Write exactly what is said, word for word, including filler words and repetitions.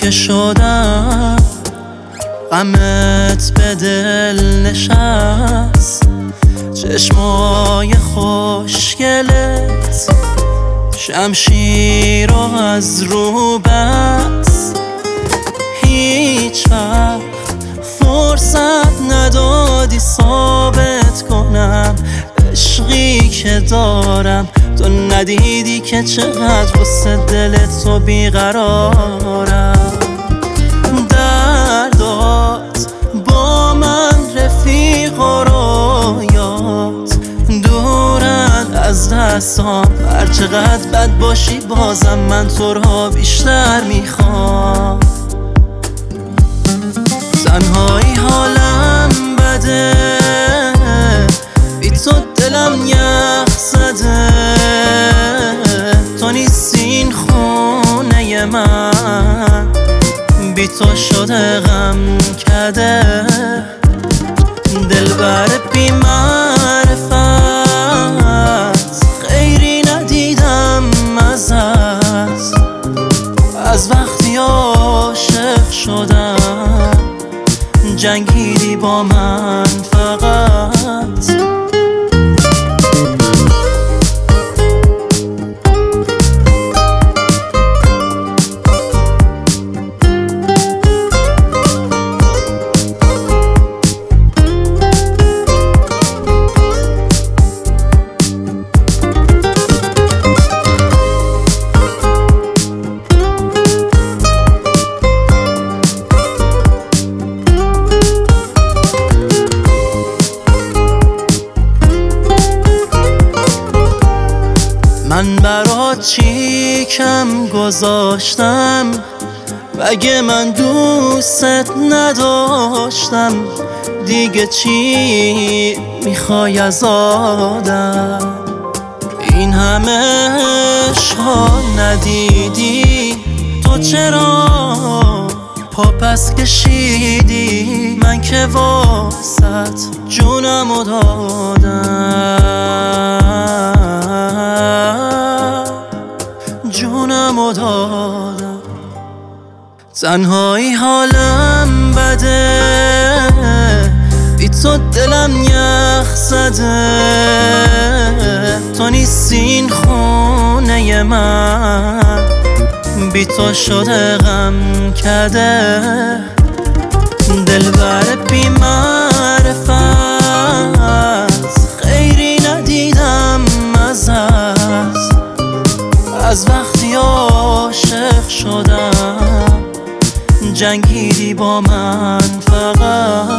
که شدم، غمت به دل نشست، چشمای خوشگلت شمشیر رو از رو بست. هیچ وقت فرصت ندادی ثابت کنم عشقی که دارم، تو ندیدی که چقدر واسه دلت تو بیقرارم. دردات با من رفیق و رویات دورن از دستام، هر چقدر بد باشی بازم من تو را بیشتر میخوام. تنهایی حالم بده، بی تو دلم یخ زده، تو نیستی این خونه من، بی تو شده غم کده. دلبر بی معرفت خیری ندیدم ازت، از وقتی عاشق شدم جنگیدی با من فقط. من برات چی کم گذاشتم، مگه من دوست نداشتم؟ دیگه چی میخوای از آدم؟ این همه عشقا ندیدی، تو چرا پا پس کشیدی؟ من که واسط جونمو دادم، جونمو دادم. تنهایی حالم بده، بی تو دلم یخ زده، تو نیستی این خونه من، بی تو شده غم کده. دلبر بی معرفت خیری ندیدم ازت، از وقتی عاشق شدم جنگیدی با من فقط.